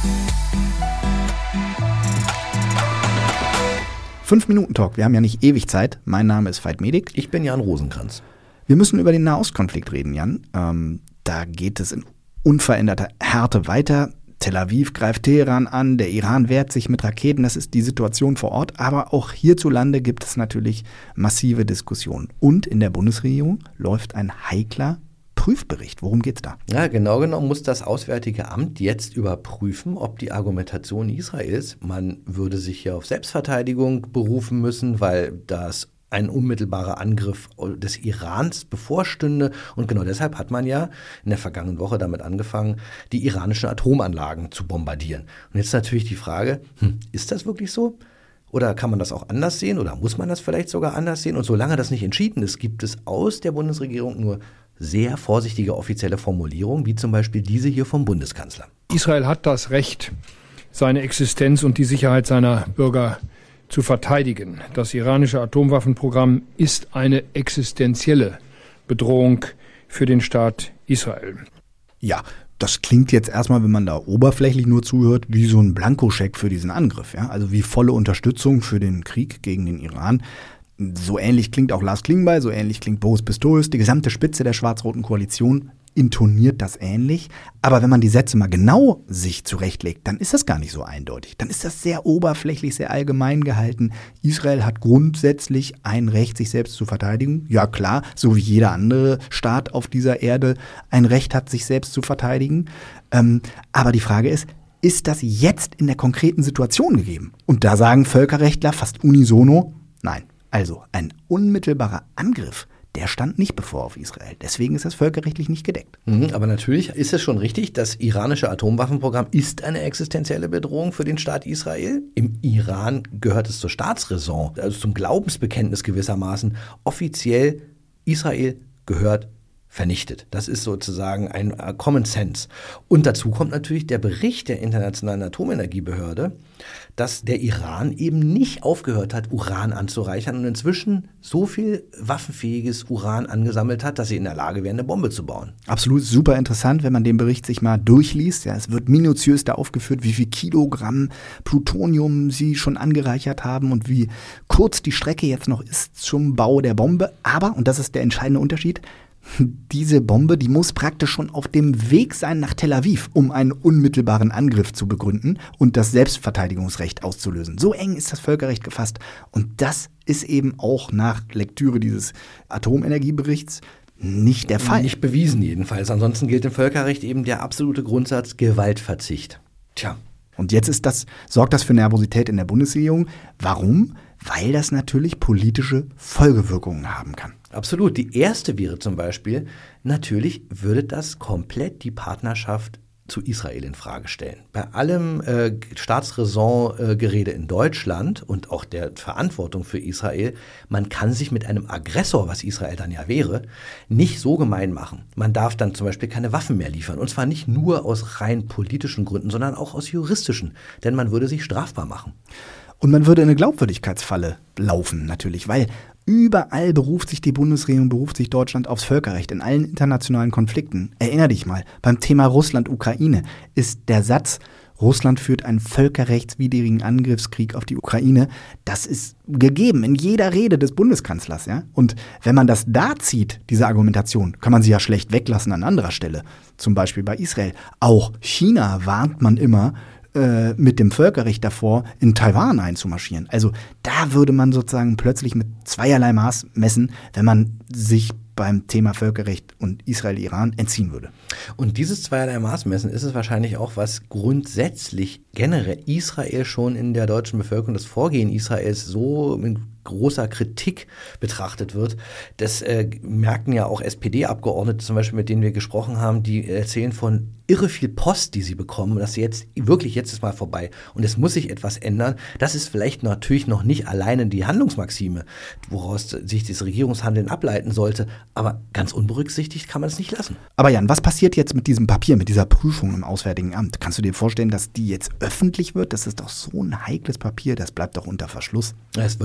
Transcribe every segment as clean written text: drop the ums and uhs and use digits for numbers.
5-Minuten-Talk, wir haben ja nicht ewig Zeit. Mein Name ist Veit Medik. Ich bin Jan Rosenkranz. Wir müssen über den Nahostkonflikt reden, Jan. Da geht es in unveränderter Härte weiter. Tel Aviv greift Teheran an, der Iran wehrt sich mit Raketen, das ist die Situation vor Ort. Aber auch hierzulande gibt es natürlich massive Diskussionen. Und in der Bundesregierung läuft ein heikler Prüfbericht. Worum geht's da? Ja, genau genommen muss das Auswärtige Amt jetzt überprüfen, ob die Argumentation Israels, man würde sich hier auf Selbstverteidigung berufen müssen, weil das ein unmittelbarer Angriff des Irans bevorstünde. Und genau deshalb hat man ja in der vergangenen Woche damit angefangen, die iranischen Atomanlagen zu bombardieren. Und jetzt natürlich die Frage, ist das wirklich so? Oder kann man das auch anders sehen? Oder muss man das vielleicht sogar anders sehen? Und solange das nicht entschieden ist, gibt es aus der Bundesregierung nur sehr vorsichtige offizielle Formulierungen, wie zum Beispiel diese hier vom Bundeskanzler. Israel hat das Recht, seine Existenz und die Sicherheit seiner Bürger zu verteidigen. Das iranische Atomwaffenprogramm ist eine existenzielle Bedrohung für den Staat Israel. Ja, das klingt jetzt erstmal, wenn man da oberflächlich nur zuhört, wie so ein Blankoscheck für diesen Angriff. Ja? Also wie volle Unterstützung für den Krieg gegen den Iran. So ähnlich klingt auch Lars Klingbeil, so ähnlich klingt Boris Pistorius. Die gesamte Spitze der schwarz-roten Koalition intoniert das ähnlich. Aber wenn man die Sätze mal genau sich zurechtlegt, dann ist das gar nicht so eindeutig. Dann ist das sehr oberflächlich, sehr allgemein gehalten. Israel hat grundsätzlich ein Recht, sich selbst zu verteidigen. Ja klar, so wie jeder andere Staat auf dieser Erde ein Recht hat, sich selbst zu verteidigen. Aber die Frage ist das jetzt in der konkreten Situation gegeben? Und da sagen Völkerrechtler fast unisono, nein. Also ein unmittelbarer Angriff, der stand nicht bevor auf Israel. Deswegen ist das völkerrechtlich nicht gedeckt. Aber natürlich ist es schon richtig, das iranische Atomwaffenprogramm ist eine existenzielle Bedrohung für den Staat Israel. Im Iran gehört es zur Staatsräson, also zum Glaubensbekenntnis gewissermaßen. Offiziell, Israel gehört vernichtet. Das ist sozusagen ein Common Sense. Und dazu kommt natürlich der Bericht der Internationalen Atomenergiebehörde, dass der Iran eben nicht aufgehört hat, Uran anzureichern und inzwischen so viel waffenfähiges Uran angesammelt hat, dass sie in der Lage wären, eine Bombe zu bauen. Absolut super interessant, wenn man den Bericht sich mal durchliest. Ja, es wird minutiös da aufgeführt, wie viel Kilogramm Plutonium sie schon angereichert haben und wie kurz die Strecke jetzt noch ist zum Bau der Bombe. Aber, und das ist der entscheidende Unterschied, diese Bombe, die muss praktisch schon auf dem Weg sein nach Tel Aviv, um einen unmittelbaren Angriff zu begründen und das Selbstverteidigungsrecht auszulösen. So eng ist das Völkerrecht gefasst. Und das ist eben auch nach Lektüre dieses Atomenergieberichts nicht der Fall. Nicht bewiesen jedenfalls. Ansonsten gilt im Völkerrecht eben der absolute Grundsatz Gewaltverzicht. Tja. Und jetzt sorgt das für Nervosität in der Bundesregierung. Warum? Weil das natürlich politische Folgewirkungen haben kann. Absolut. Die erste wäre zum Beispiel, natürlich würde das komplett die Partnerschaft zu Israel in Frage stellen. Bei allem Staatsräson-Gerede in Deutschland und auch der Verantwortung für Israel, man kann sich mit einem Aggressor, was Israel dann ja wäre, nicht so gemein machen. Man darf dann zum Beispiel keine Waffen mehr liefern. Und zwar nicht nur aus rein politischen Gründen, sondern auch aus juristischen. Denn man würde sich strafbar machen. Und man würde in eine Glaubwürdigkeitsfalle laufen natürlich, weil überall beruft sich die Bundesregierung, beruft sich Deutschland aufs Völkerrecht in allen internationalen Konflikten. Erinner dich mal, beim Thema Russland-Ukraine ist der Satz, Russland führt einen völkerrechtswidrigen Angriffskrieg auf die Ukraine. Das ist gegeben in jeder Rede des Bundeskanzlers. Ja? Und wenn man das da zieht, diese Argumentation, kann man sie ja schlecht weglassen an anderer Stelle. Zum Beispiel bei Israel. Auch China warnt man immer mit dem Völkerrecht davor, in Taiwan einzumarschieren. Also da würde man sozusagen plötzlich mit zweierlei Maß messen, wenn man sich beim Thema Völkerrecht und Israel-Iran entziehen würde. Und dieses zweierlei Maßmessen ist es wahrscheinlich auch, was grundsätzlich generell Israel schon in der deutschen Bevölkerung, das Vorgehen Israels so mit großer Kritik betrachtet wird. Das merken ja auch SPD-Abgeordnete zum Beispiel, mit denen wir gesprochen haben, die erzählen von irre viel Post, die sie bekommen. Das jetzt ist mal vorbei und es muss sich etwas ändern. Das ist vielleicht natürlich noch nicht alleine die Handlungsmaxime, woraus sich das Regierungshandeln ableiten sollte, aber ganz unberücksichtigt kann man es nicht lassen. Aber Jan, was passiert jetzt mit diesem Papier, mit dieser Prüfung im Auswärtigen Amt? Kannst du dir vorstellen, dass die jetzt öffentlich wird? Das ist doch so ein heikles Papier, das bleibt doch unter Verschluss. Es wird natürlich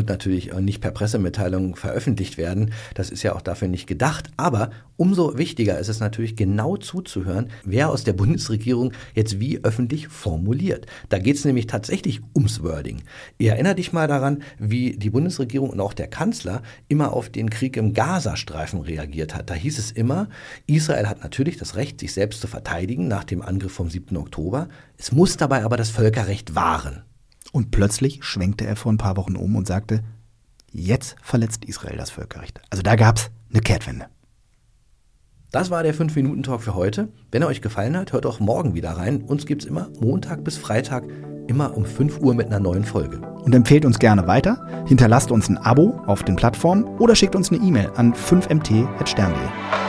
natürlich nicht per Pressemitteilung veröffentlicht werden. Das ist ja auch dafür nicht gedacht. Aber umso wichtiger ist es natürlich, genau zuzuhören, wer aus der Bundesregierung jetzt wie öffentlich formuliert. Da geht es nämlich tatsächlich ums Wording. Erinner dich mal daran, wie die Bundesregierung und auch der Kanzler immer auf den Krieg im Gazastreifen reagiert hat. Da hieß es immer, Israel hat natürlich das Recht, sich selbst zu verteidigen nach dem Angriff vom 7. Oktober. Es muss dabei aber das Völkerrecht wahren. Und plötzlich schwenkte er vor ein paar Wochen um und sagte, jetzt verletzt Israel das Völkerrecht. Also da gab es eine Kehrtwende. Das war der 5-Minuten-Talk für heute. Wenn er euch gefallen hat, hört auch morgen wieder rein. Uns gibt es immer Montag bis Freitag, immer um 5 Uhr mit einer neuen Folge. Und empfehlt uns gerne weiter, hinterlasst uns ein Abo auf den Plattformen oder schickt uns eine E-Mail an 5mt@stern.de.